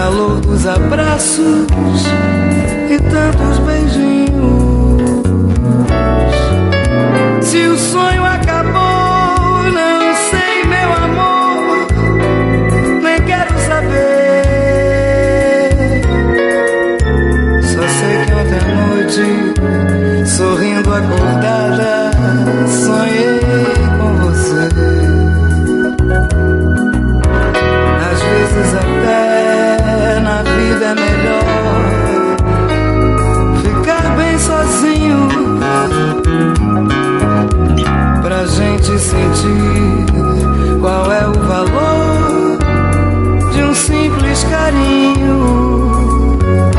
calor dos abraços e tantos beijinhos. Se o sonho acabou, não sei, meu amor, nem quero saber. Só sei que ontem à noite, sorrindo acordada, sonhei com você. Às vezes até na vida é melhor ficar bem sozinho, pra gente sentir qual é o valor de um simples carinho.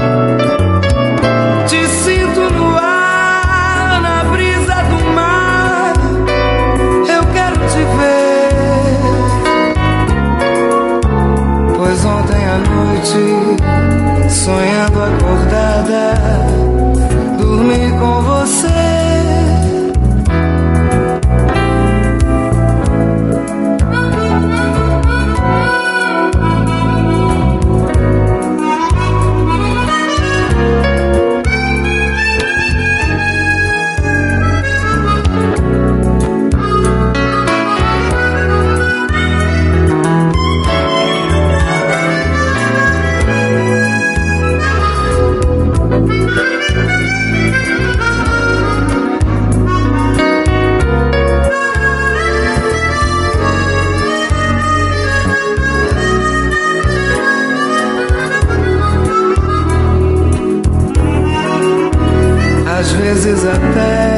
Te sinto no ar, na brisa do mar, eu quero te ver. Pois ontem à noite, sonhando acordada, dormi com você. Às vezes até